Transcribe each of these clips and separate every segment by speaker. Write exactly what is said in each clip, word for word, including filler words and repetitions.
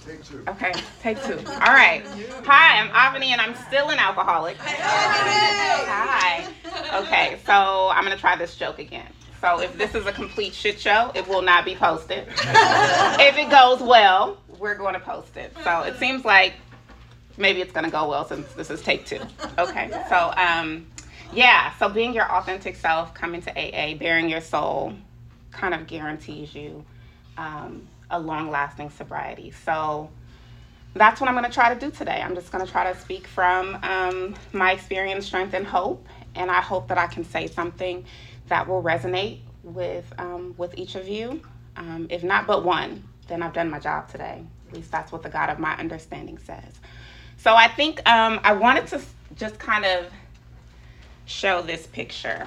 Speaker 1: Take two.
Speaker 2: Okay, take two. All right. Hi, I'm Avani, and I'm still an alcoholic. Hi. Okay, so I'm going to try this joke again. So if this is a complete shit show, it will not be posted. If it goes well, we're going to post it. So it seems like maybe it's going to go well since this is take two. Okay, so um, yeah, so being your authentic self, coming to A A, bearing your soul, kind of guarantees you um, a long-lasting sobriety. So that's what I'm going to try to do today. I'm just going to try to speak from um, my experience, strength, and hope, and I hope that I can say something that will resonate with um, with each of you. Um, if not but one, then I've done my job today. At least that's what the God of my understanding says. So I think um, I wanted to just kind of show this picture.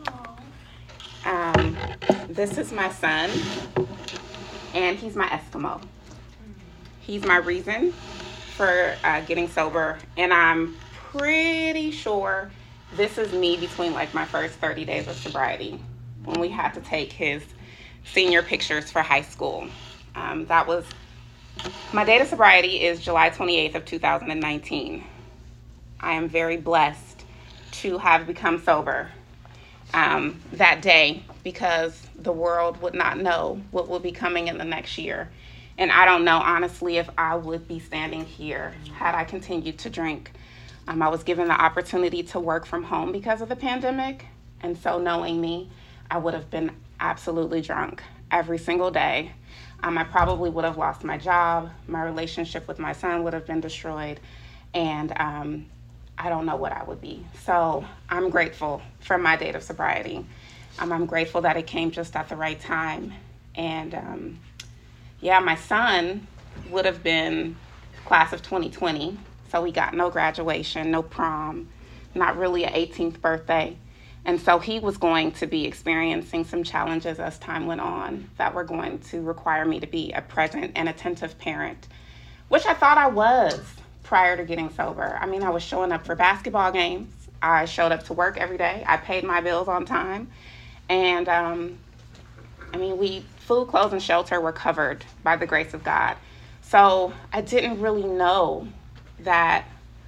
Speaker 2: Um, this is my son, and he's my Eskimo. He's my reason for uh, getting sober, and I'm pretty sure this is me between like my first thirty days of sobriety when we had to take his senior pictures for high school. Um, that was, my date of sobriety is July twenty-eighth of two thousand nineteen. I am very blessed to have become sober um, that day because the world would not know what will be coming in the next year. And I don't know, honestly, if I would be standing here had I continued to drink. Um, I was given the opportunity to work from home because of the pandemic. And so knowing me, I would have been absolutely drunk every single day. Um, I probably would have lost my job. My relationship with my son would have been destroyed. And um, I don't know what I would be. So I'm grateful for my date of sobriety. Um, I'm grateful that it came just at the right time. And um, yeah, my son would have been class of twenty twenty. So we got no graduation, no prom, not really an eighteenth birthday. And so he was going to be experiencing some challenges as time went on that were going to require me to be a present and attentive parent, which I thought I was prior to getting sober. I mean, I was showing up for basketball games. I showed up to work every day. I paid my bills on time. And um, I mean, we food, clothes, and shelter were covered by the grace of God. So I didn't really know that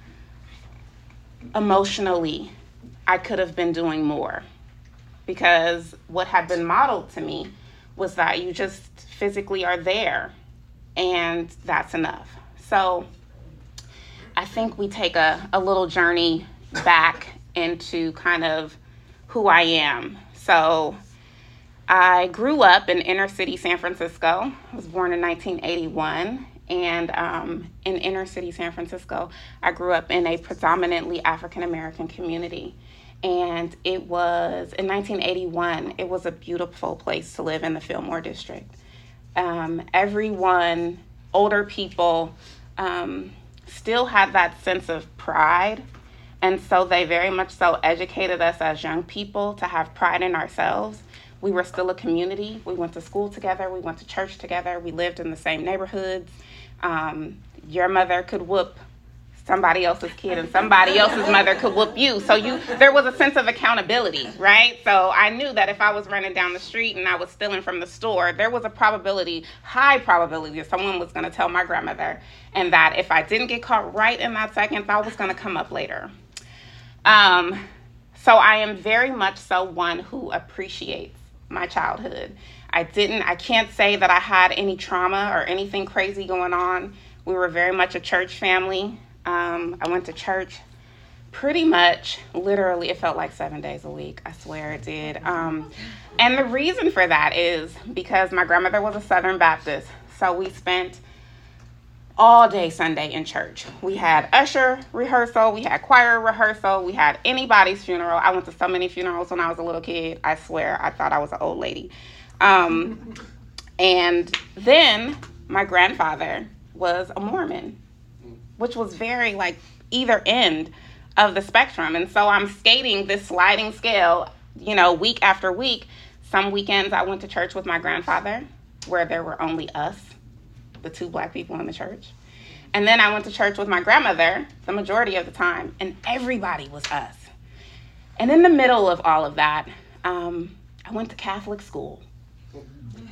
Speaker 2: emotionally I could have been doing more, because what had been modeled to me was that you just physically are there and that's enough. So I think we take a, a little journey back into kind of who I am. So I grew up in inner city San Francisco. I was born in nineteen eighty-one. And um, in inner city San Francisco, I grew up in a predominantly African-American community. And it was, in nineteen eighty-one, it was a beautiful place to live in the Fillmore district. Um, everyone, older people, um, still had that sense of pride. And so they very much so educated us as young people to have pride in ourselves. We were still a community. We went to school together. We went to church together. We lived in the same neighborhoods. Um, your mother could whoop somebody else's kid, and somebody else's mother could whoop you. So you, there was a sense of accountability, right? So I knew that if I was running down the street and I was stealing from the store, there was a probability, high probability, that someone was going to tell my grandmother, and that if I didn't get caught right in that second, that was going to come up later. Um, so I am very much so one who appreciates my childhood. I didn't, I can't say that I had any trauma or anything crazy going on. We were very much a church family. Um, I went to church pretty much, literally, it felt like seven days a week. I swear it did. Um, and the reason for that is because my grandmother was a Southern Baptist. So we spent all day Sunday in church. We had usher rehearsal, we had choir rehearsal, we had anybody's funeral. I went to so many funerals when I was a little kid. I swear I thought I was an old lady. Um, and then my grandfather was a Mormon, which was very like either end of the spectrum. And so I'm skating this sliding scale, you know, week after week. Some weekends I went to church with my grandfather where there were only us, the two black people in the church. And then I went to church with my grandmother the majority of the time, and everybody was us. And in the middle of all of that, um, I went to Catholic school.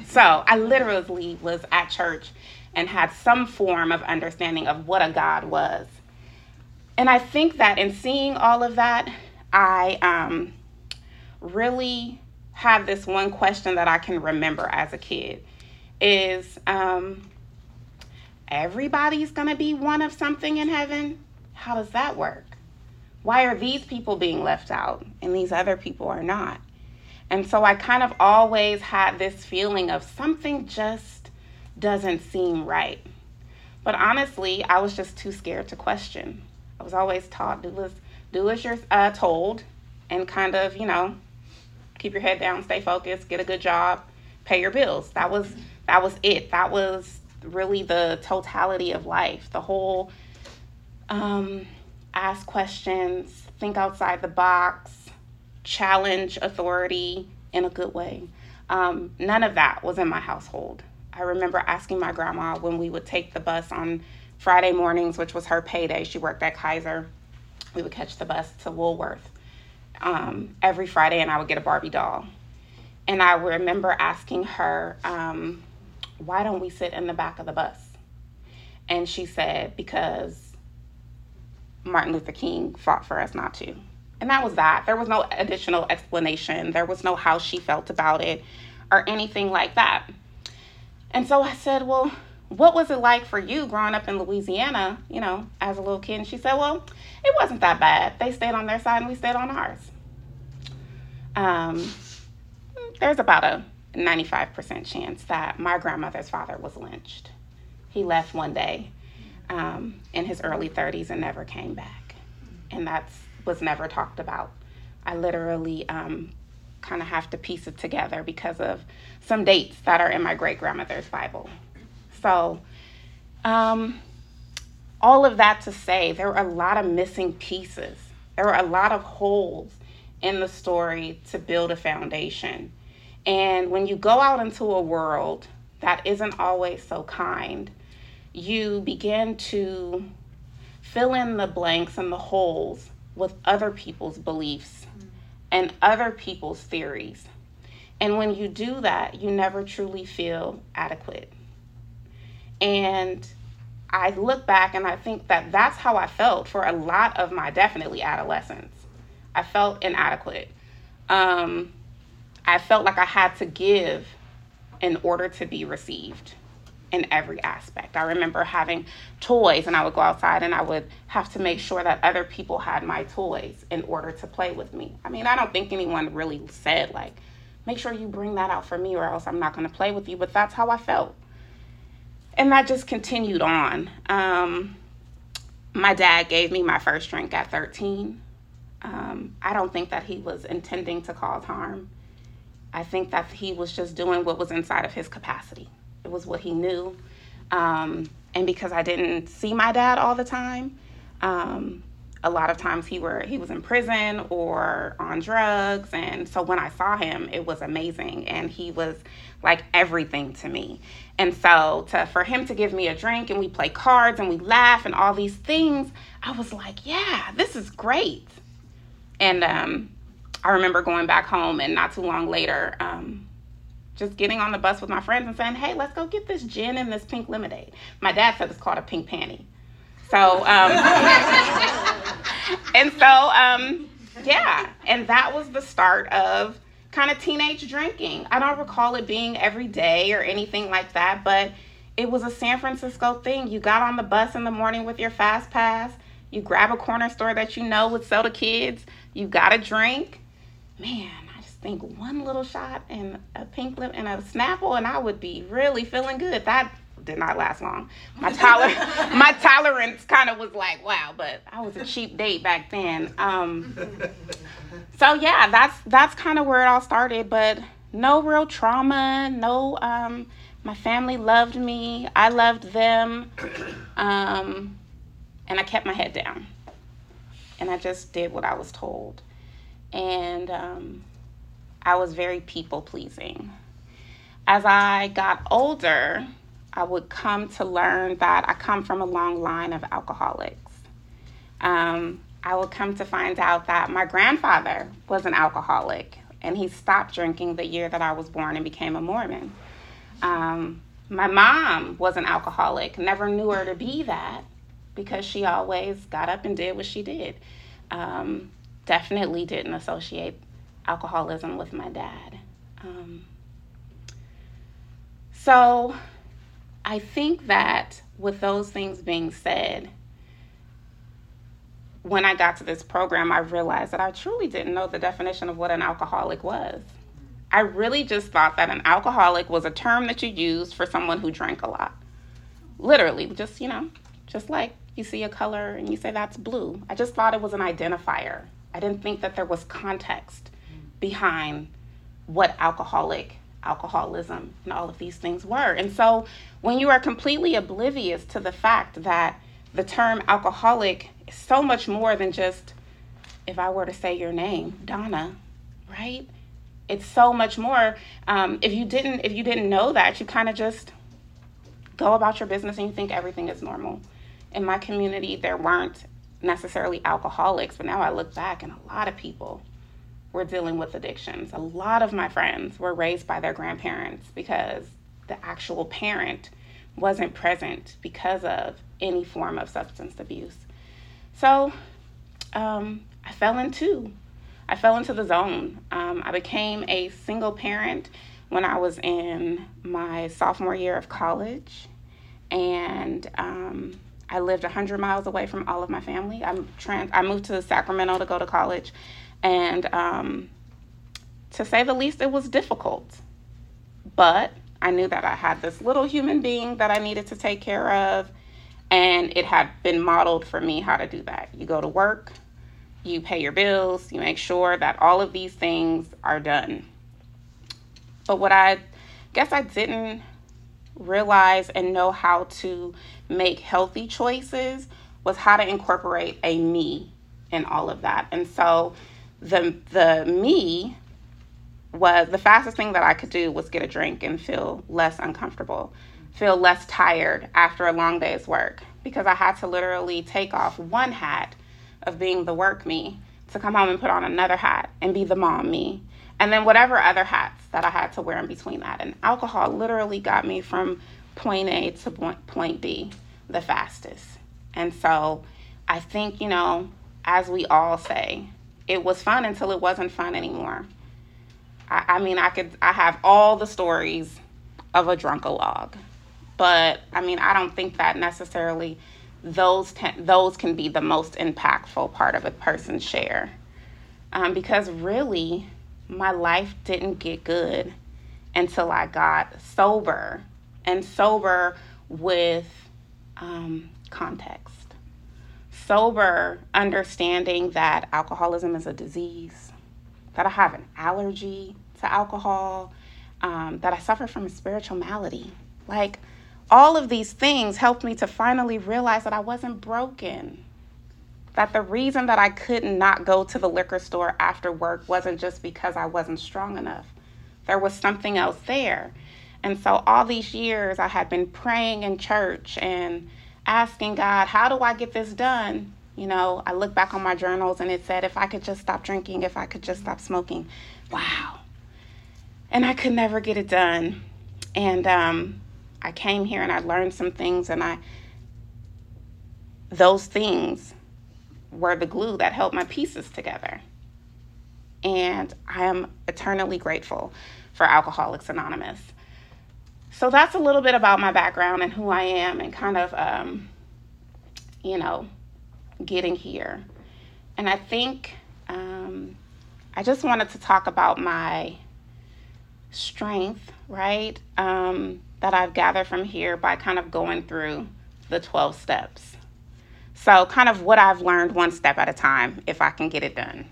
Speaker 2: So I literally was at church and had some form of understanding of what a God was. And I think that in seeing all of that, I um, really have this one question that I can remember as a kid is, um, everybody's going to be one of something in heaven? How does that work? Why are these people being left out and these other people are not? And so I kind of always had this feeling of something just doesn't seem right. But honestly, I was just too scared to question. I was always taught, do as, do as you're uh, told, and kind of, you know, keep your head down, stay focused, get a good job, pay your bills. That was that was it. That was really the totality of life. The whole um, ask questions, think outside the box, challenge authority in a good way. Um, none of that was in my household. I remember asking my grandma when we would take the bus on Friday mornings, which was her payday. She worked at Kaiser. We would catch the bus to Woolworth um, every Friday, and I would get a Barbie doll. And I remember asking her, um, why don't we sit in the back of the bus? And she said, because Martin Luther King fought for us not to. And that was that. There was no additional explanation. There was no how she felt about it or anything like that. And so I said, well, what was it like for you growing up in Louisiana, you know, as a little kid? And she said, well, it wasn't that bad. They stayed on their side and we stayed on ours. Um, there's about a ninety-five percent chance that my grandmother's father was lynched. He left one day um, in his early thirties and never came back. And that was never talked about. I literally um, kind of have to piece it together because of some dates that are in my great-grandmother's Bible. So um, all of that to say, there were a lot of missing pieces. There were a lot of holes in the story to build a foundation. And when you go out into a world that isn't always so kind, you begin to fill in the blanks and the holes with other people's beliefs and other people's theories. And when you do that, you never truly feel adequate. And I look back and I think that that's how I felt for a lot of my definitely adolescence. I felt inadequate. Um, I felt like I had to give in order to be received in every aspect. I remember having toys and I would go outside and I would have to make sure that other people had my toys in order to play with me. I mean, I don't think anyone really said like, make sure you bring that out for me or else I'm not going to play with you, but that's how I felt. And that just continued on. Um, my dad gave me my first drink at thirteen. Um, I don't think that he was intending to cause harm. I think that he was just doing what was inside of his capacity. It was what he knew. Um, and because I didn't see my dad all the time, um, a lot of times he were he was in prison or on drugs. And so when I saw him, it was amazing. And he was like everything to me. And so to for him to give me a drink and we play cards and we laugh and all these things, I was like, yeah, this is great. And um, I remember going back home and not too long later, um, just getting on the bus with my friends and saying, hey, let's go get this gin and this pink lemonade. My dad said it's called a pink panty. So, um, and so, um, yeah, and that was the start of kind of teenage drinking. I don't recall it being every day or anything like that, but it was a San Francisco thing. You got on the bus in the morning with your fast pass. You grab a corner store that you know would sell to kids. You got a drink. Man, I just think one little shot and a pink lip and a Snapple and I would be really feeling good. That did not last long. My toler- my tolerance kind of was like, wow, but I was a cheap date back then. Um, so yeah, that's that's kind of where it all started, but no real trauma, no, um, my family loved me. I loved them. Um, and I kept my head down. And I just did what I was told. And um, I was very people-pleasing. As I got older, I would come to learn that I come from a long line of alcoholics. Um, I would come to find out that my grandfather was an alcoholic, and he stopped drinking the year that I was born and became a Mormon. Um, my mom was an alcoholic, never knew her to be that because she always got up and did what she did. Um, definitely didn't associate alcoholism with my dad. Um, so I think that with those things being said, when I got to this program, I realized that I truly didn't know the definition of what an alcoholic was. I really just thought that an alcoholic was a term that you used for someone who drank a lot. Literally, just, you know, just like you see a color and you say that's blue. I just thought it was an identifier. I didn't think that there was context behind what alcoholic, alcoholism, and all of these things were. And so when you are completely oblivious to the fact that the term alcoholic is so much more than just, if I were to say your name, Donna, right? It's so much more. Um, if you didn't, if you didn't know that, you kind of just go about your business and you think everything is normal. In my community, there weren't necessarily alcoholics, but now I look back and a lot of people were dealing with addictions. A lot of my friends were raised by their grandparents because the actual parent wasn't present because of any form of substance abuse. So um, I fell into I fell into the zone. Um, I became a single parent when I was in my sophomore year of college, and um, I lived one hundred miles away from all of my family. I'm trans- I moved to Sacramento to go to college, and um, to say the least, it was difficult. But I knew that I had this little human being that I needed to take care of, and it had been modeled for me how to do that. You go to work, you pay your bills, you make sure that all of these things are done. But what I guess I didn't realize and know how to make healthy choices was how to incorporate a me in all of that. And so the the me was the fastest thing that I could do was get a drink and feel less uncomfortable, feel less tired after a long day's work, because I had to literally take off one hat of being the work me to come home and put on another hat and be the mom me, and then whatever other hats that I had to wear in between that. And alcohol literally got me from point A to point B the fastest. And so I think, you know, as we all say, it was fun until it wasn't fun anymore. I, I mean, I could, I have all the stories of a drunk-a-log, but I mean, I don't think that necessarily those ten, those can be the most impactful part of a person's share. Um, because really, my life didn't get good until I got sober, and sober with um, context. Sober, understanding that alcoholism is a disease, that I have an allergy to alcohol, um, that I suffer from a spiritual malady. Like, all of these things helped me to finally realize that I wasn't broken. That the reason that I could not go to the liquor store after work wasn't just because I wasn't strong enough. There was something else there. And so all these years I had been praying in church and asking God, how do I get this done? You know, I look back on my journals and it said, if I could just stop drinking, if I could just stop smoking. Wow. And I could never get it done. And um, I came here and I learned some things, and I, those things were the glue that held my pieces together. And I am eternally grateful for Alcoholics Anonymous. So that's a little bit about my background and who I am, and kind of, um, you know, getting here. And I think um, I just wanted to talk about my strength, right, um, that I've gathered from here by kind of going through the twelve steps. So kind of what I've learned one step at a time, if I can get it done.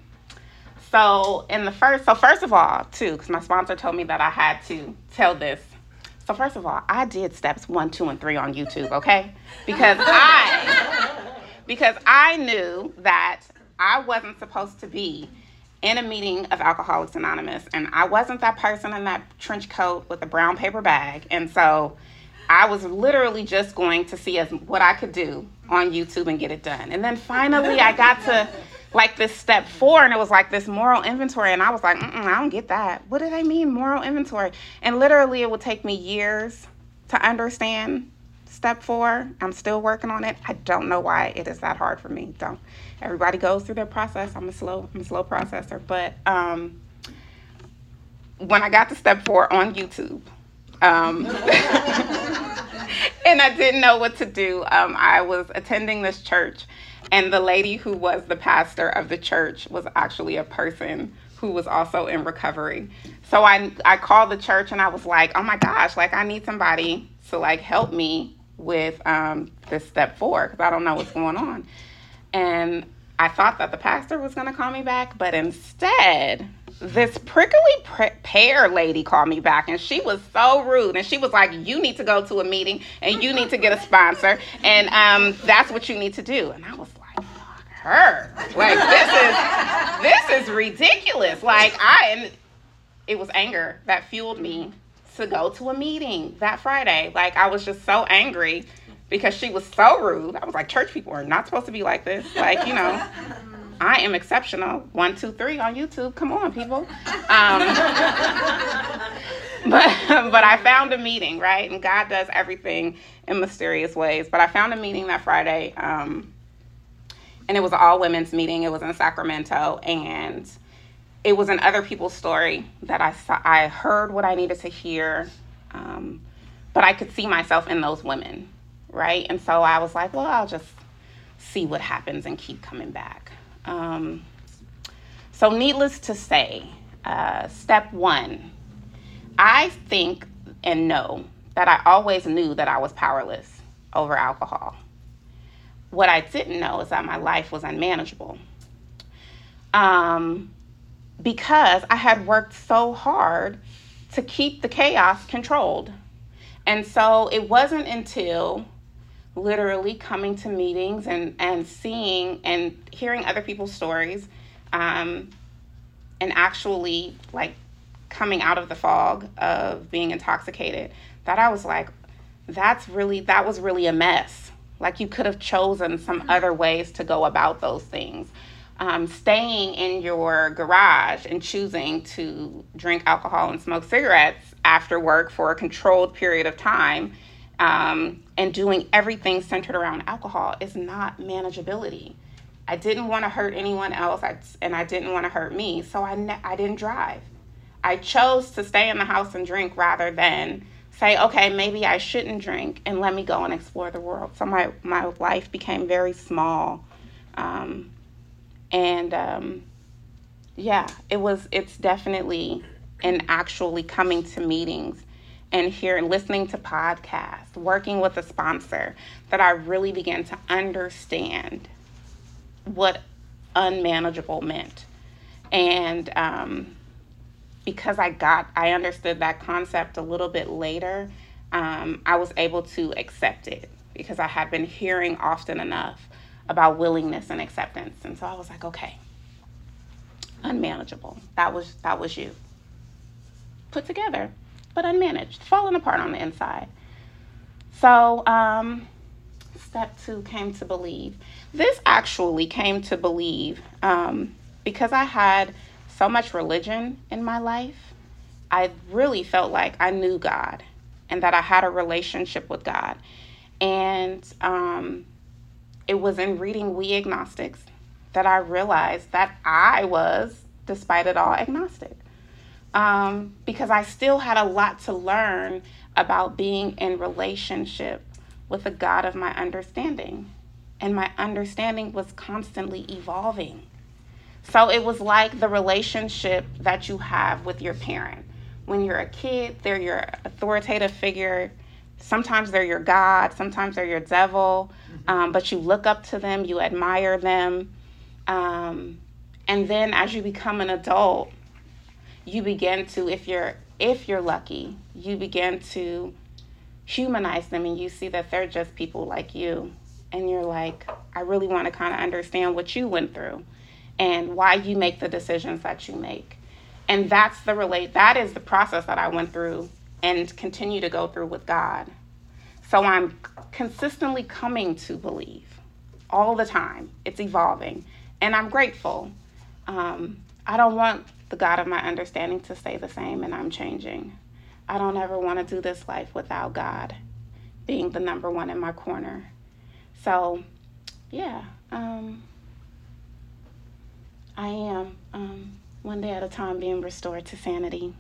Speaker 2: So in the first, so first of all, too, because my sponsor told me that I had to tell this. So first of all, I did steps one, two, and three on YouTube, okay? Because I, because I knew that I wasn't supposed to be in a meeting of Alcoholics Anonymous, and I wasn't that person in that trench coat with a brown paper bag. And so I was literally just going to see as what I could do on YouTube and get it done. And then finally I got to like this step four, and it was like this moral inventory, and I was like, Mm-mm, I don't get that. What do they mean, moral inventory? And literally, it would take me years to understand step four. I'm still working on it. I don't know why it is that hard for me. Don't. Everybody goes through their process. I'm a slow, I'm a slow processor. But um, when I got to step four on YouTube, um, and I didn't know what to do, um, I was attending this church, and the lady who was the pastor of the church was actually a person who was also in recovery. So I I called the church, and I was like, oh my gosh, like I need somebody to like help me with um, this step four, because I don't know what's going on. And I thought that the pastor was going to call me back, but instead, this prickly pr- pear lady called me back, and she was so rude. And she was like, you need to go to a meeting, and you need to get a sponsor, and um, that's what you need to do. And I was like, fuck her. Like, this is, this is ridiculous. Like, I, and it was anger that fueled me to go to a meeting that Friday. Like, I was just so angry because she was so rude. I was like, church people are not supposed to be like this. Like, you know, I am exceptional. One, two, three on YouTube. Come on, people. Um, but but I found a meeting, right? And God does everything in mysterious ways. But I found a meeting that Friday, um, and it was an all women's meeting. It was in Sacramento, and it was in other people's story that I saw. I heard what I needed to hear, um, but I could see myself in those women, right? And so I was like, well, I'll just see what happens and keep coming back. Um, so needless to say, uh, step one, I think and know that I always knew that I was powerless over alcohol. What I didn't know is that my life was unmanageable. Um, because I had worked so hard to keep the chaos controlled. And so it wasn't until literally coming to meetings and, and seeing and hearing other people's stories, um, and actually like coming out of the fog of being intoxicated, that I was like, that's really, that was really a mess. Like, you could have chosen some other ways to go about those things. Um, staying in your garage and choosing to drink alcohol and smoke cigarettes after work for a controlled period of time, um, and doing everything centered around alcohol is not manageability. I didn't want to hurt anyone else, I, and I didn't want to hurt me, so I, ne- I didn't drive. I chose to stay in the house and drink rather than say, okay, maybe I shouldn't drink and let me go and explore the world. So my, my life became very small. Um, and um, yeah, it was, it's definitely in actually coming to meetings and hearing, listening to podcasts, working with a sponsor, that I really began to understand what unmanageable meant. And um, because I got, I understood that concept a little bit later, um, I was able to accept it because I had been hearing often enough about willingness and acceptance. And so I was like, okay, unmanageable. That was, that was you. Put together, but unmanaged, falling apart on the inside. So um, step two came to believe. This actually came to believe um, because I had so much religion in my life. I really felt like I knew God and that I had a relationship with God. And um, it was in reading We Agnostics that I realized that I was, despite it all, agnostic. Um, because I still had a lot to learn about being in relationship with the God of my understanding. And my understanding was constantly evolving. So it was like the relationship that you have with your parent. When you're a kid, they're your authoritative figure. Sometimes they're your God, sometimes they're your devil, um, but you look up to them, you admire them. Um, and then as you become an adult, you begin to, if you're if you're lucky, you begin to humanize them, and you see that they're just people like you. And you're like, I really want to kind of understand what you went through and why you make the decisions that you make. And that's the relate that is the process that I went through and continue to go through with God. So I'm consistently coming to believe all the time. It's evolving. And I'm grateful. Um, I don't want the God of my understanding to stay the same, and I'm changing. I don't ever want to do this life without God being the number one in my corner. So, yeah, um, I am um, one day at a time being restored to sanity.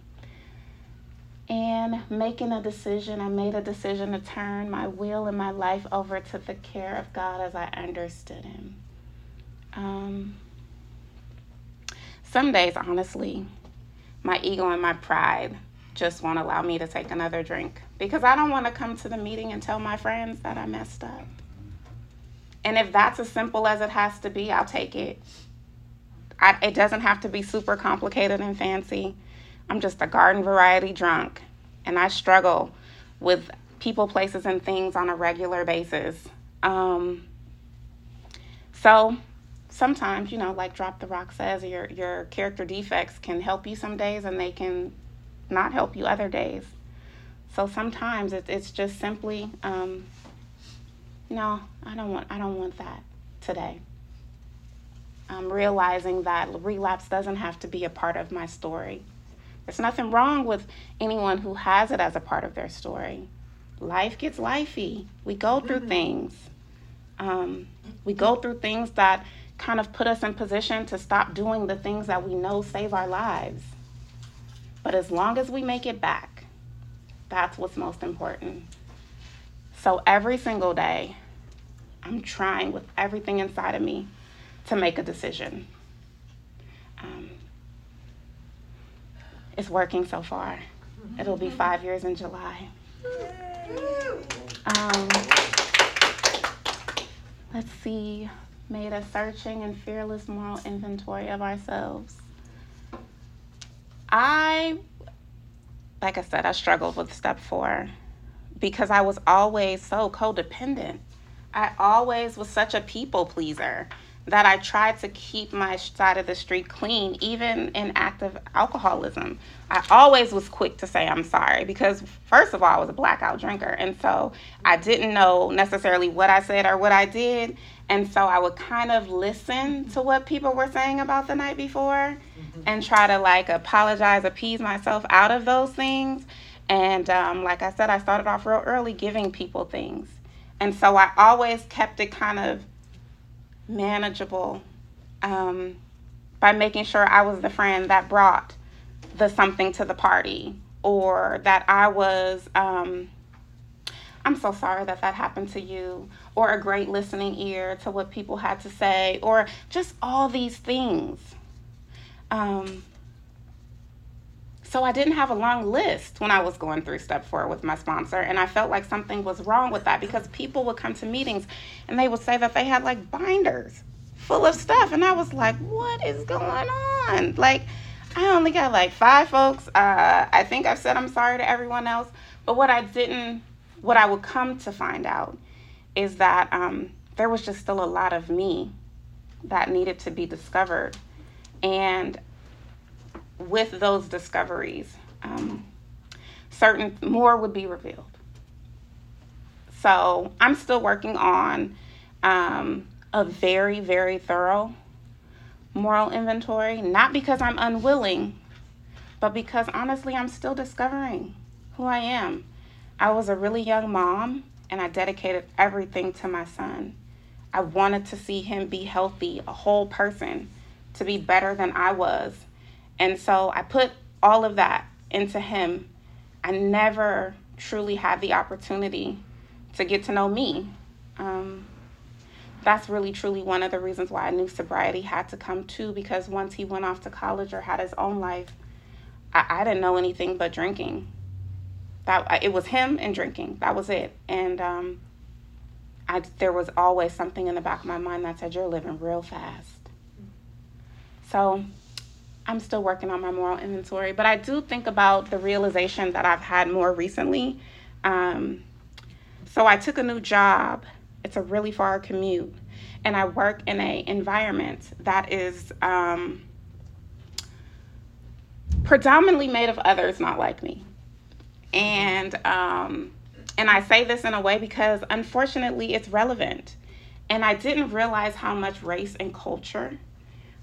Speaker 2: And making a decision, I made a decision to turn my will and my life over to the care of God as I understood Him. Um, some days, honestly, my ego and my pride just won't allow me to take another drink because I don't want to come to the meeting and tell my friends that I messed up. And if that's as simple as it has to be, I'll take it. I, it doesn't have to be super complicated and fancy. I'm just a garden variety drunk, and I struggle with people, places, and things on a regular basis. Um, so sometimes, you know, like Drop the Rock says, your your character defects can help you some days, and they can not help you other days. So sometimes it, it's just simply, um, no, I don't want I don't want that today. I'm realizing that relapse doesn't have to be a part of my story. There's nothing wrong with anyone who has it as a part of their story. Life gets lifey. We go through things. Um, we go through things that kind of put us in position to stop doing the things that we know save our lives. But as long as we make it back, that's what's most important. So every single day, I'm trying with everything inside of me to make a decision. Um, it's working so far. It'll be five years in July. Um, let's see. Made a searching and fearless moral inventory of ourselves. I, like I said, I struggled with step four because I was always so codependent. I always was such a people pleaser that I tried to keep my side of the street clean, even in active alcoholism. I always was quick to say I'm sorry because, first of all, I was a blackout drinker. And so I didn't know necessarily what I said or what I did. And so I would kind of listen to what people were saying about the night before mm-hmm. and try to like apologize, appease myself out of those things. And um, like I said, I started off real early giving people things. And so I always kept it kind of manageable um, by making sure I was the friend that brought the something to the party, or that I was, um, I'm so sorry that that happened to you, or a great listening ear to what people had to say, or just all these things. Um, so I didn't have a long list when I was going through step four with my sponsor, and I felt like something was wrong with that because people would come to meetings and they would say that they had like binders full of stuff, and I was like, what is going on? Like, I only got like five folks. Uh, I think I've said I'm sorry to everyone else, but what I didn't, what I would come to find out is that um, there was just still a lot of me that needed to be discovered, and with those discoveries, um, certain more would be revealed. So I'm still working on um, a very, very thorough moral inventory, not because I'm unwilling, but because honestly, I'm still discovering who I am. I was a really young mom, and I dedicated everything to my son. I wanted to see him be healthy, a whole person, to be better than I was. And so I put all of that into him. I never truly had the opportunity to get to know me. Um, that's really, truly one of the reasons why I knew sobriety had to come too, because once he went off to college or had his own life, I, I didn't know anything but drinking. That it was him and drinking. That was it. And um, I, there was always something in the back of my mind that said, you're living real fast. So I'm still working on my moral inventory, but I do think about the realization that I've had more recently. Um, so I took a new job. It's a really far commute, and I work in an environment that is um, predominantly made of others not like me. And um, and I say this in a way because unfortunately it's relevant. And I didn't realize how much race and culture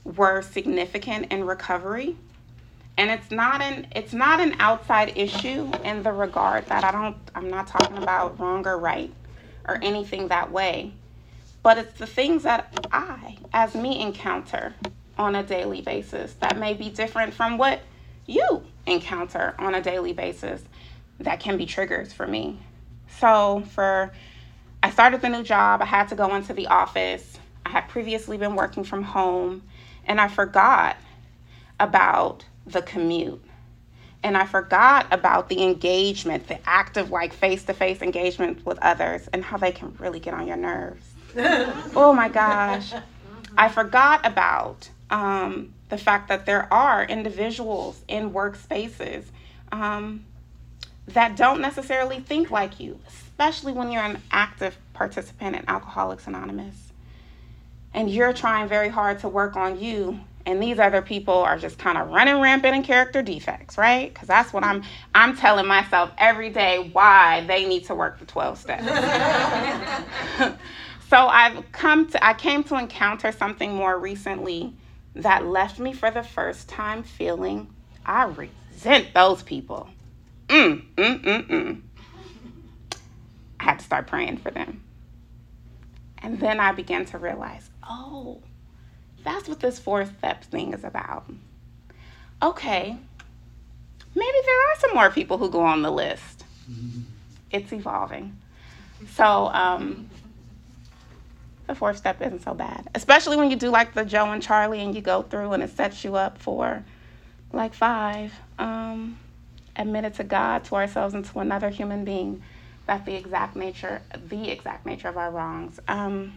Speaker 2: were significant in recovery. And it's not an it's not an outside issue in the regard that I don't I'm not talking about wrong or right or anything that way. But it's the things that I, as me, encounter on a daily basis that may be different from what you encounter on a daily basis that can be triggers for me. So for, I started the new job, I had to go into the office. I had previously been working from home, and I forgot about the commute. And I forgot about the engagement, the active, like, face-to-face engagement with others and how they can really get on your nerves. Oh my gosh. I forgot about um, the fact that there are individuals in workspaces um, that don't necessarily think like you, especially when you're an active participant in Alcoholics Anonymous. And you're trying very hard to work on you, and these other people are just kind of running rampant in character defects, right? Because that's what I'm I'm telling myself every day, why they need to work the twelve steps. So I've come to I came to encounter something more recently that left me for the first time feeling I resent those people. Mm, mm, mm, mm. I had to start praying for them. And then I began to realize, oh, that's what this four steps thing is about. Okay, maybe there are some more people who go on the list. It's evolving. So um, the fourth step isn't so bad, especially when you do like the Joe and Charlie and you go through and it sets you up for like five. Um, admit it to God, to ourselves, and to another human being that the exact nature, the exact nature of our wrongs. Um,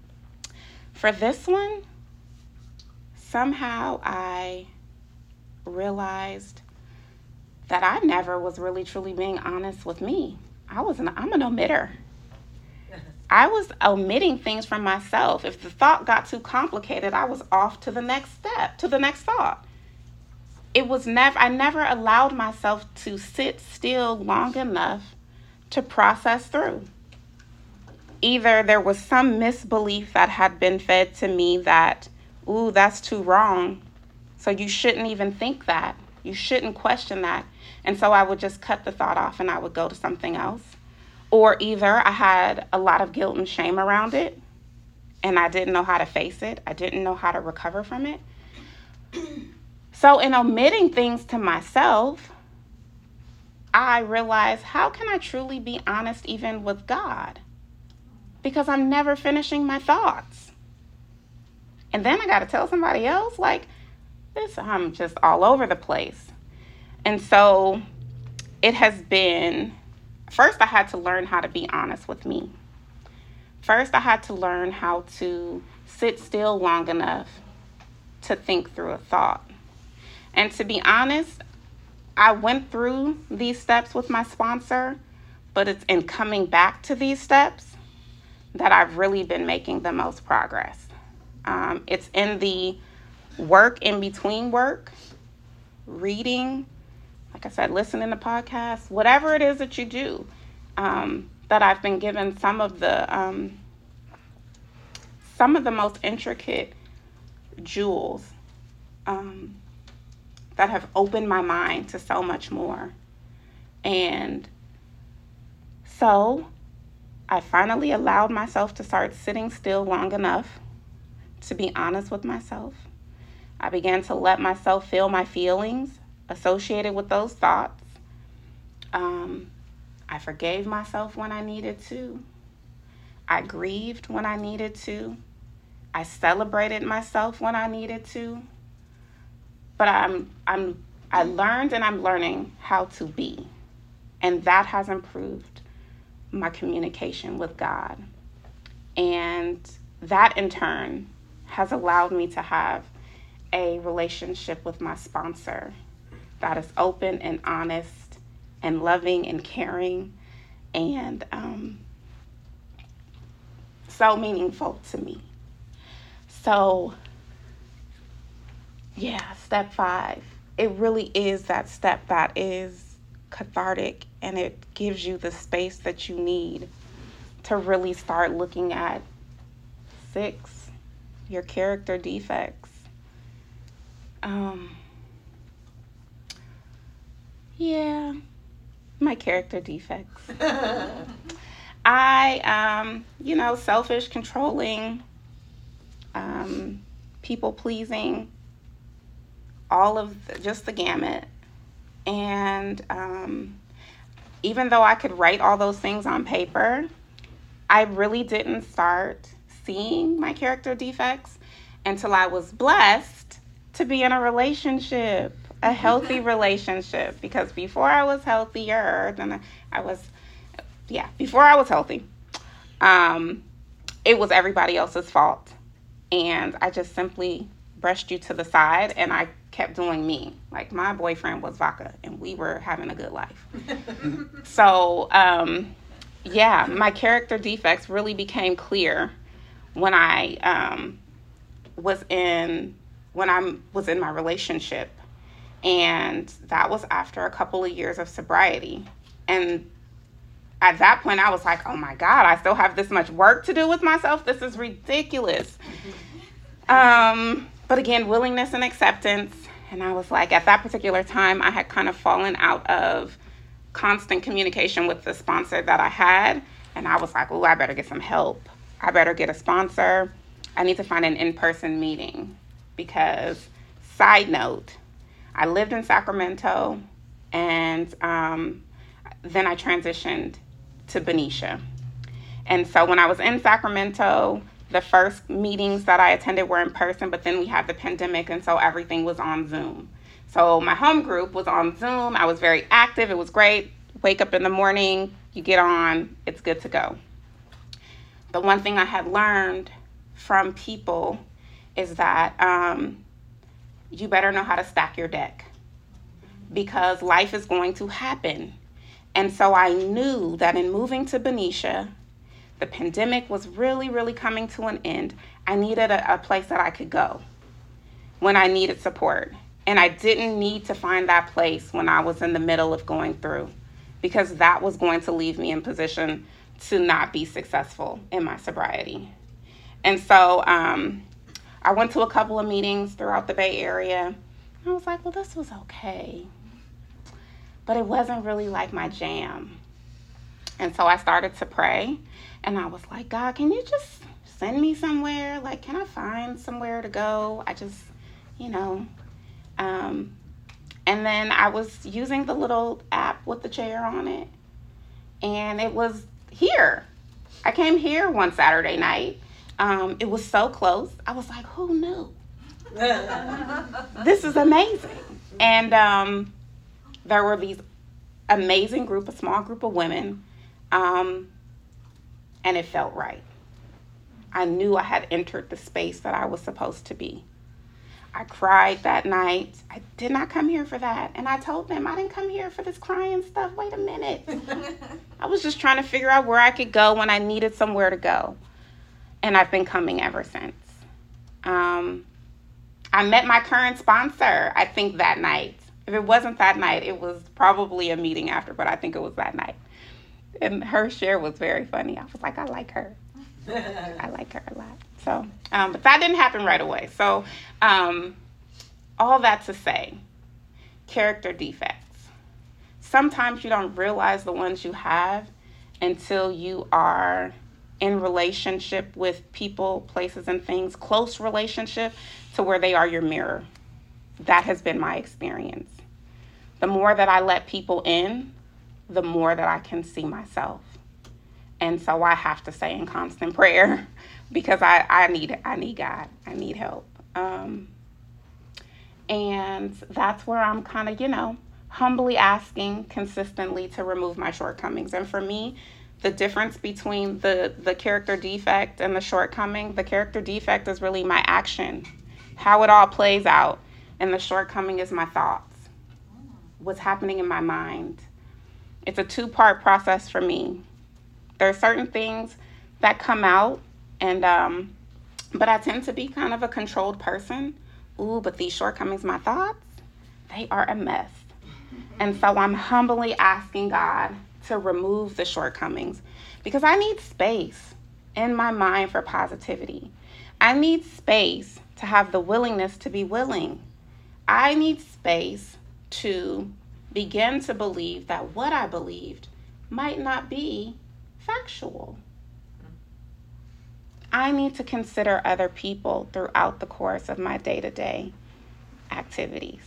Speaker 2: for this one, somehow I realized that I never was really truly being honest with me. I was an, I'm an omitter. I was omitting things from myself. If the thought got too complicated, I was off to the next step, to the next thought. It was never, I never allowed myself to sit still long enough to process through. Either there was some misbelief that had been fed to me that, ooh, that's too wrong, so you shouldn't even think that. You shouldn't question that. And so I would just cut the thought off and I would go to something else. Or either I had a lot of guilt and shame around it and I didn't know how to face it. I didn't know how to recover from it. So in omitting things to myself, I realized, how can I truly be honest even with God? Because I'm never finishing my thoughts. And then I got to tell somebody else, like, this, I'm just all over the place. And so it has been, first I had to learn how to be honest with me. First I had to learn how to sit still long enough to think through a thought. And to be honest, I went through these steps with my sponsor, but it's in coming back to these steps that I've really been making the most progress. Um, it's in the work in between work, reading, like I said, listening to podcasts, whatever it is that you do, um, that I've been given some of the um, some of the most intricate jewels um, that have opened my mind to so much more. And so I finally allowed myself to start sitting still long enough to be honest with myself. I began to let myself feel my feelings associated with those thoughts. Um, I forgave myself when I needed to. I grieved when I needed to. I celebrated myself when I needed to. But I'm I'm I learned and I'm learning how to be. And that has improved my communication with God. And that in turn has allowed me to have a relationship with my sponsor that is open and honest and loving and caring and um, so meaningful to me. So, yeah, step five. It really is that step that is cathartic, and it gives you the space that you need to really start looking at six, your character defects, Um, yeah, my character defects. I, um, you know, selfish, controlling, um, people pleasing, all of the, just the gamut. And um, even though I could write all those things on paper, I really didn't start seeing my character defects until I was blessed to be in a relationship, a healthy relationship. Because before I was healthier than I was, yeah, before I was healthy, um, it was everybody else's fault. And I just simply brushed you to the side, and I kept doing me. Like, my boyfriend was vodka, and we were having a good life. So, um, yeah, my character defects really became clear when I um, was in when I was in my relationship, and that was after a couple of years of sobriety. And at that point, I was like, "Oh my God, I still have this much work to do with myself. This is ridiculous." Um, but again, willingness and acceptance. And I was like, at that particular time, I had kind of fallen out of constant communication with the sponsor that I had. And I was like, oh, I better get some help. I better get a sponsor. I need to find an in-person meeting. Because, side note, I lived in Sacramento, and um, then I transitioned to Benicia. And so when I was in Sacramento, the first meetings that I attended were in person, but then we had the pandemic, and so everything was on Zoom. So my home group was on Zoom. I was very active. It was great. Wake up in the morning, you get on, it's good to go. The one thing I had learned from people is that um, you better know how to stack your deck, because life is going to happen. And so I knew that in moving to Benicia, the pandemic was really, really coming to an end. I needed a, a place that I could go when I needed support. And I didn't need to find that place when I was in the middle of going through, because that was going to leave me in position to not be successful in my sobriety. And so um, I went to a couple of meetings throughout the Bay Area. I was like, well, this was okay, but it wasn't really like my jam. And so I started to pray, and I was like, God, can you just send me somewhere? Like, can I find somewhere to go? I just, you know. Um, and then I was using the little app with the chair on it, and it was here. I came here one Saturday night. Um, it was so close. I was like, who knew? This is amazing. And um, there were these amazing group, a small group of women, um, and it felt right. I knew I had entered the space that I was supposed to be. I cried that night. I did not come here for that. And I told them, I didn't come here for this crying stuff. Wait a minute. I was just trying to figure out where I could go when I needed somewhere to go. And I've been coming ever since. Um, I met my current sponsor, I think, that night. If it wasn't that night, it was probably a meeting after, but I think it was that night. And her share was very funny. I was like, I like her. I like her a lot. So, um, but that didn't happen right away. So, um, all that to say, character defects. Sometimes you don't realize the ones you have until you are in relationship with people, places, and things, close relationship to where they are your mirror. That has been my experience. The more that I let people in, the more that I can see myself. And so I have to stay in constant prayer because I, I need I need God. I need help. Um, and that's where I'm kind of, you know, humbly asking consistently to remove my shortcomings. And for me, the difference between the, the character defect and the shortcoming, the character defect is really my action, how it all plays out. And the shortcoming is my thoughts, what's happening in my mind. It's a two-part process for me. There are certain things that come out, and um, but I tend to be kind of a controlled person. Ooh, but these shortcomings, my thoughts, they are a mess. And so I'm humbly asking God to remove the shortcomings, because I need space in my mind for positivity. I need space to have the willingness to be willing. I need space to begin to believe that what I believed might not be factual. I need to consider other people throughout the course of my day-to-day activities.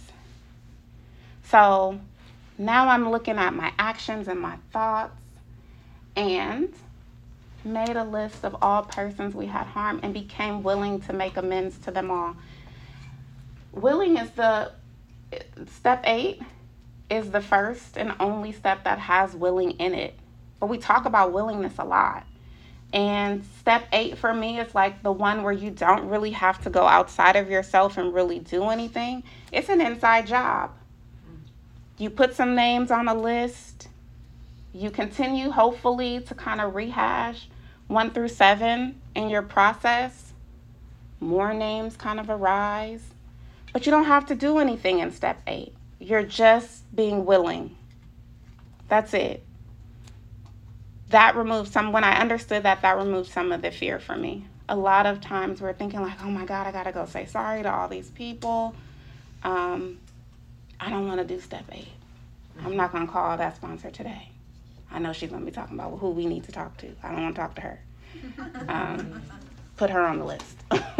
Speaker 2: So now I'm looking at my actions and my thoughts, and made a list of all persons we had harmed and became willing to make amends to them all. Willing is the, step eight is the first and only step that has willing in it. But we talk about willingness a lot. And step eight for me is like the one where you don't really have to go outside of yourself and really do anything. It's an inside job. You put some names on a list. You continue, hopefully, to kind of rehash one through seven in your process. More names kind of arise. But you don't have to do anything in step eight. You're just being willing. That's it. That removed some, when I understood that, that removed some of the fear for me. A lot of times we're thinking like, oh my God, I gotta go say sorry to all these people. Um, I don't wanna do step eight. I'm not gonna call that sponsor today. I know she's gonna be talking about who we need to talk to. I don't wanna talk to her. Um, put her on the list.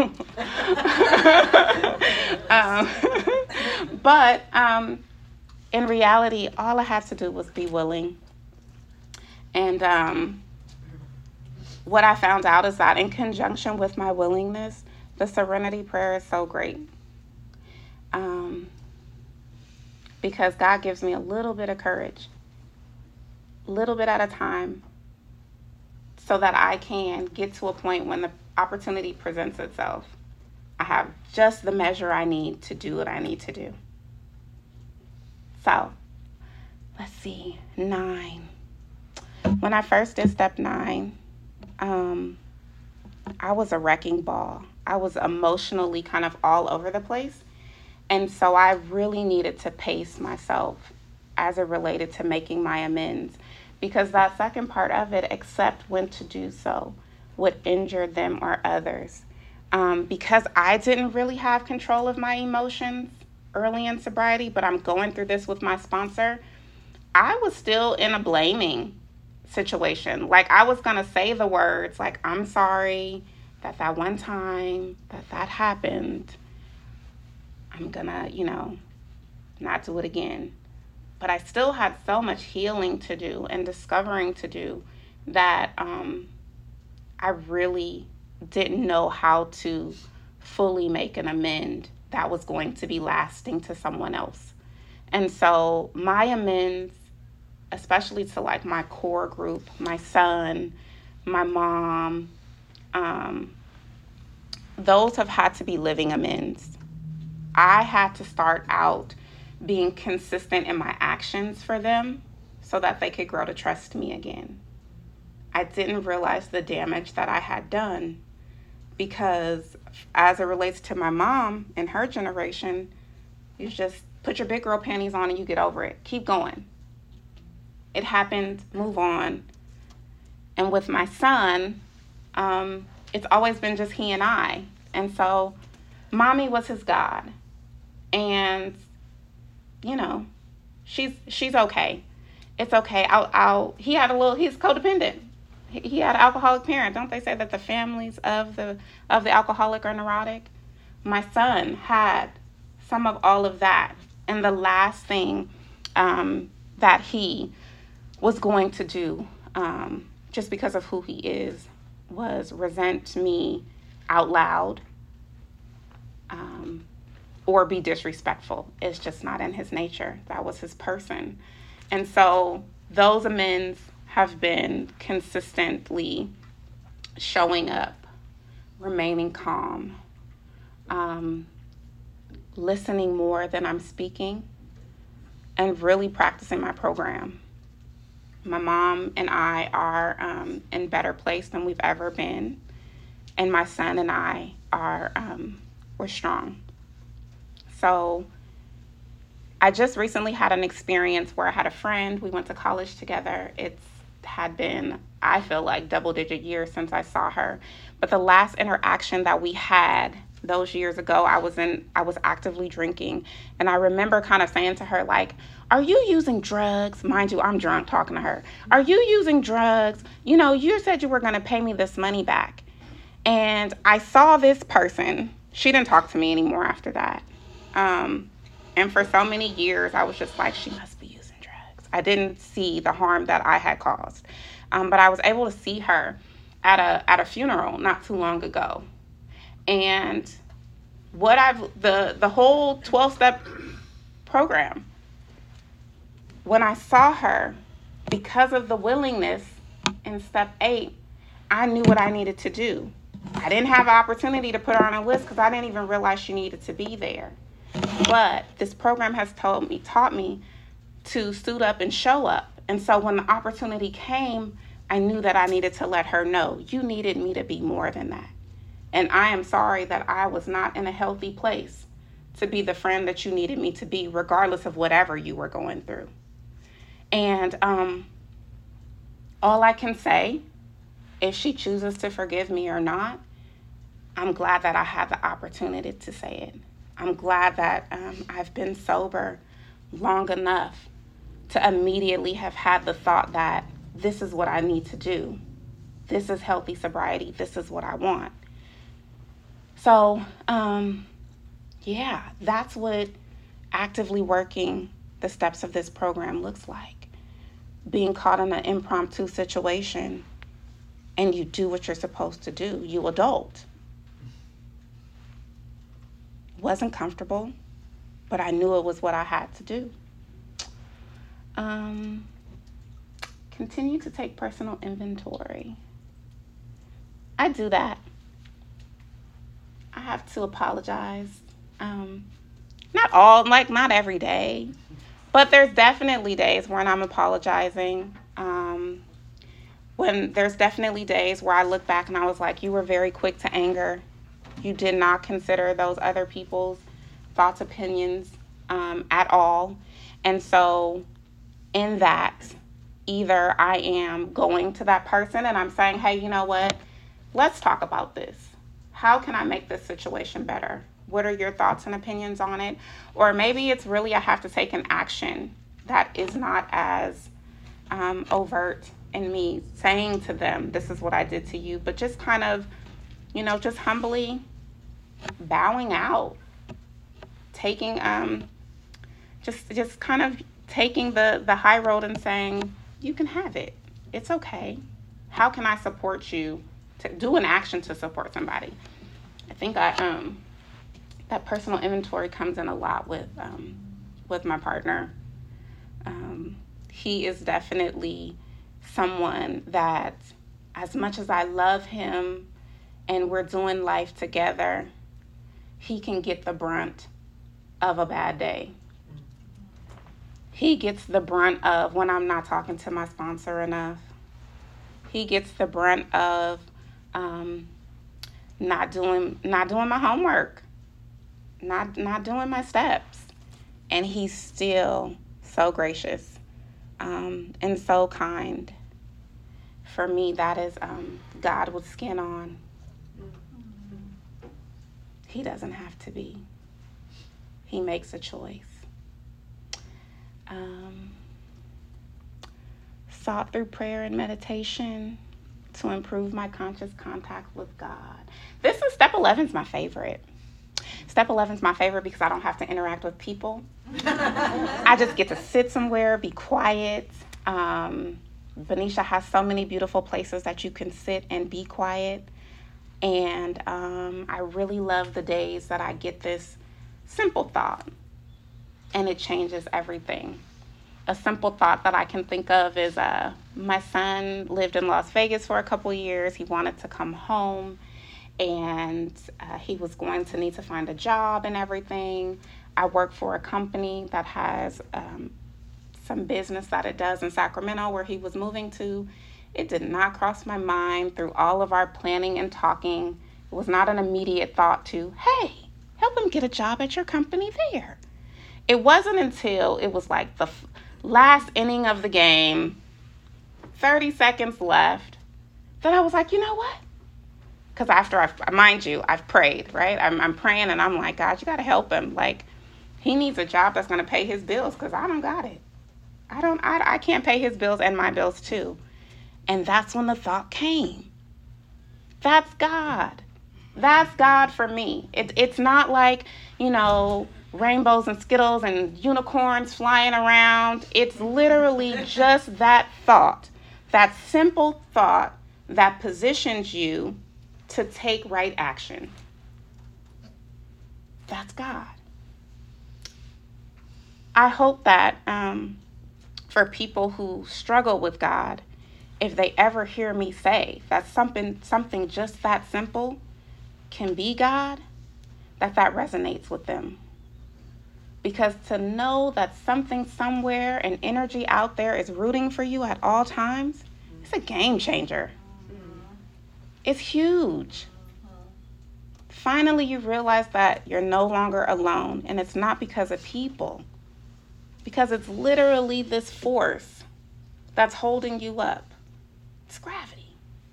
Speaker 2: um, but um, in reality, all I had to do was be willing. And um, what I found out is that in conjunction with my willingness, the serenity prayer is so great. Um, because God gives me a little bit of courage, a little bit at a time, so that I can get to a point when the opportunity presents itself. I have just the measure I need to do what I need to do. So, let's see, nine. When I first did step nine, um, I was a wrecking ball. I was emotionally kind of all over the place. And so I really needed to pace myself as it related to making my amends, because that second part of it, except when to do so, would injure them or others. Um, because I didn't really have control of my emotions early in sobriety, but I'm going through this with my sponsor, I was still in a blaming situation. Like, I was going to say the words, like, I'm sorry that that one time that that happened, I'm going to, you know, not do it again. But I still had so much healing to do and discovering to do that um, I really didn't know how to fully make an amend that was going to be lasting to someone else. And so my amends, especially to like my core group, my son, my mom, um, those have had to be living amends. I had to start out being consistent in my actions for them so that they could grow to trust me again. I didn't realize the damage that I had done, because as it relates to my mom and her generation, you just put your big girl panties on and you get over it. Keep going. It happened, move on. And with my son, um, it's always been just he and I. And so mommy was his God. And, you know, she's she's okay. It's okay. I'll, I'll, he had a little, he's codependent. He, he had an alcoholic parent. Don't they say that the families of the of the alcoholic are neurotic? My son had some of all of that. And the last thing um, that he was going to do, um, just because of who he is, was resent me out loud, um, or be disrespectful. It's just not in his nature. That was his person. And so those amends have been consistently showing up, remaining calm, um, listening more than I'm speaking, and really practicing my program. My mom and I are um, in better place than we've ever been. And my son and I are, um, we're strong. So I just recently had an experience where I had a friend. We went to college together. It's had been, I feel like, double digit years since I saw her. But the last interaction that we had those years ago, I was in, I was actively drinking. And I remember kind of saying to her, like, are you using drugs? Mind you, I'm drunk talking to her. Are you using drugs? You know, you said you were going to pay me this money back. And I saw this person. She didn't talk to me anymore after that. Um, and for so many years, I was just like, she must be using drugs. I didn't see the harm that I had caused. Um, but I was able to see her at a at a funeral not too long ago. And what I've, the, the whole twelve-step program, when I saw her, because of the willingness in step eight, I knew what I needed to do. I didn't have an opportunity to put her on a list because I didn't even realize she needed to be there. But this program has told me, taught me to suit up and show up. And so when the opportunity came, I knew that I needed to let her know, you needed me to be more than that. And I am sorry that I was not in a healthy place to be the friend that you needed me to be, regardless of whatever you were going through. And um, all I can say, if she chooses to forgive me or not, I'm glad that I had the opportunity to say it. I'm glad that um, I've been sober long enough to immediately have had the thought that this is what I need to do. This is healthy sobriety. This is what I want. So, um, yeah, that's what actively working the steps of this program looks like. Being caught in an impromptu situation and you do what you're supposed to do. You adult. Wasn't comfortable, but I knew it was what I had to do. Um, continue to take personal inventory. I do that. I have to apologize. Um, not all, like not every day, but there's definitely days when I'm apologizing. Um, when there's definitely days where I look back and I was like, you were very quick to anger. You did not consider those other people's thoughts, opinions um, at all. And so in that, either I am going to that person and I'm saying, hey, you know what? Let's talk about this. How can I make this situation better? What are your thoughts and opinions on it? Or maybe it's really I have to take an action that is not as um, overt in me saying to them, this is what I did to you, but just kind of, you know, just humbly bowing out, taking, um, just just kind of taking the, the high road and saying, you can have it. It's okay. How can I support you? To do an action to support somebody. I think I um that personal inventory comes in a lot with um with my partner. Um, he is definitely someone that, as much as I love him and we're doing life together, he can get the brunt of a bad day. He gets the brunt of when I'm not talking to my sponsor enough. He gets the brunt of um, not doing not doing my homework, not not doing my steps, and he's still so gracious um, and so kind. For me, that is um, God with skin on. He doesn't have to be. He makes a choice. Um, sought through prayer and meditation to improve my conscious contact with God. This is step eleven is my favorite. Step eleven is my favorite because I don't have to interact with people. I just get to sit somewhere, be quiet. Um, Benicia has so many beautiful places that you can sit and be quiet. And um, I really love the days that I get this simple thought and it changes everything. A simple thought that I can think of is uh, my son lived in Las Vegas for a couple years. He wanted to come home and uh, he was going to need to find a job and everything. I work for a company that has um, some business that it does in Sacramento where he was moving to. It did not cross my mind through all of our planning and talking. It was not an immediate thought to, hey, help him get a job at your company there. It wasn't until it was like the f- last inning of the game, thirty seconds left, that I was like, you know what? Because after I've, mind you, I've prayed, right? I'm, I'm praying and I'm like, God, you got to help him. Like, he needs a job that's going to pay his bills because I don't got it. I don't, I, I can't pay his bills and my bills too. And that's when the thought came. That's God. That's God for me. It, it's not like, you know, rainbows and Skittles and unicorns flying around. It's literally just that thought, that simple thought that positions you to take right action. That's God. I hope that um, for people who struggle with God, if they ever hear me say that something, something just that simple can be God, that that resonates with them. Because to know that something somewhere, an energy out there is rooting for you at all times, it's a game changer. It's huge. Finally, you realize that you're no longer alone, and it's not because of people, because it's literally this force that's holding you up. It's gravity.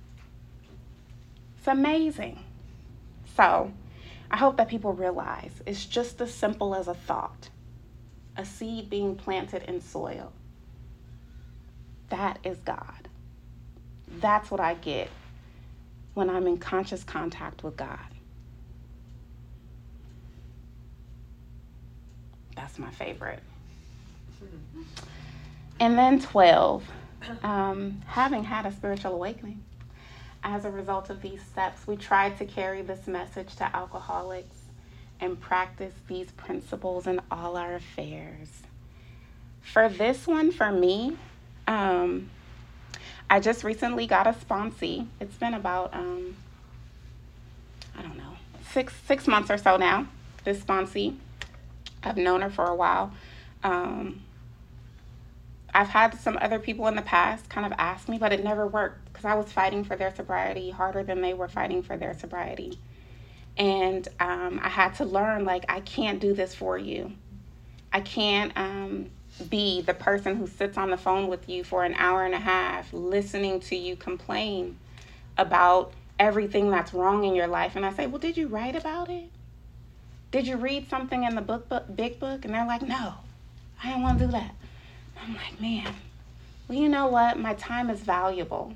Speaker 2: It's amazing. So, I hope that people realize it's just as simple as a thought, a seed being planted in soil. That is God. That's what I get when I'm in conscious contact with God. That's my favorite. And then twelve, um, having had a spiritual awakening. As a result of these steps, we tried to carry this message to alcoholics and practice these principles in all our affairs. For this one, for me, um, I just recently got a sponsee. It's been about, um, I don't know, six six months or so now, this sponsee. I've known her for a while. Um, I've had some other people in the past kind of ask me, but it never worked because I was fighting for their sobriety harder than they were fighting for their sobriety. And um, I had to learn, like, I can't do this for you. I can't um, be the person who sits on the phone with you for an hour and a half listening to you complain about everything that's wrong in your life. And I say, well, did you write about it? Did you read something in the book, book big book? And they're like, no, I didn't want to do that. I'm like, man, well, you know what? My time is valuable.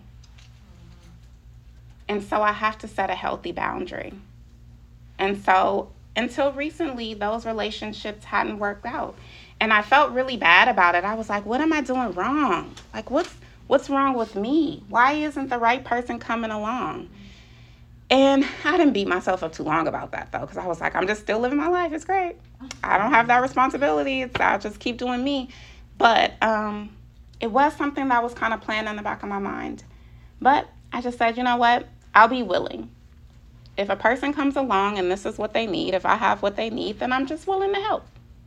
Speaker 2: And so I have to set a healthy boundary. And so until recently, those relationships hadn't worked out. And I felt really bad about it. I was like, what am I doing wrong? Like, what's what's wrong with me? Why isn't the right person coming along? And I didn't beat myself up too long about that, though, because I was like, I'm just still living my life. It's great. I don't have that responsibility. It's, I'll just keep doing me. But um, it was something that was kind of playing in the back of my mind. But I just said, you know what? I'll be willing. If a person comes along and this is what they need, if I have what they need, then I'm just willing to help.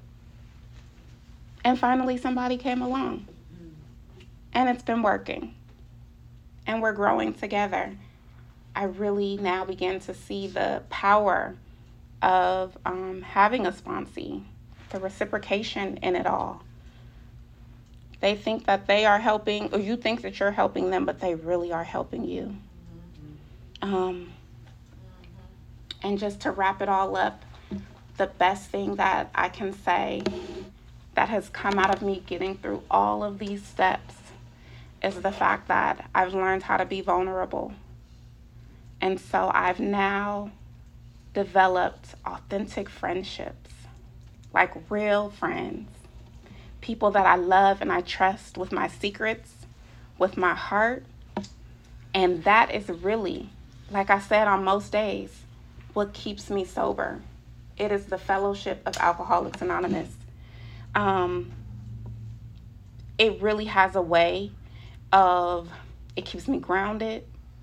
Speaker 2: And finally, somebody came along. And it's been working. And we're growing together. I really now begin to see the power of um, having a sponsee, the reciprocation in it all. They think that they are helping, or you think that you're helping them, but they really are helping you. Um, and just to wrap it all up, the best thing that I can say that has come out of me getting through all of these steps is the fact that I've learned how to be vulnerable. And so I've now developed authentic friendships, like real friends, people that I love and I trust with my secrets, with my heart. And that is really, like I said on most days, what keeps me sober. It is the fellowship of Alcoholics Anonymous. Um, it really has a way of, it keeps me grounded.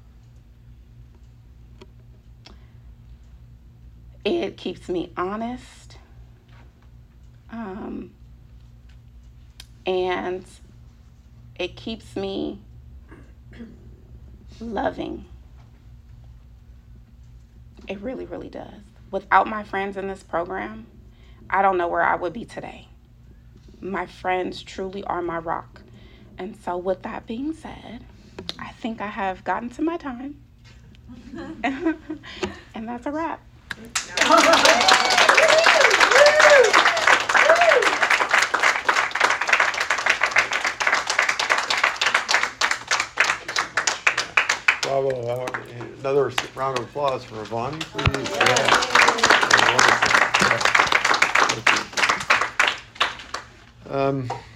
Speaker 2: It keeps me honest. Um, and it keeps me loving. It really, really does. Without my friends in this program, I don't know where I would be today. My friends truly are my rock. And so with that being said, I think I have gotten to my time. And that's a wrap.
Speaker 1: Bravo. Another round of applause for Ivani, please. Yeah. Wonderful. Yeah. Um,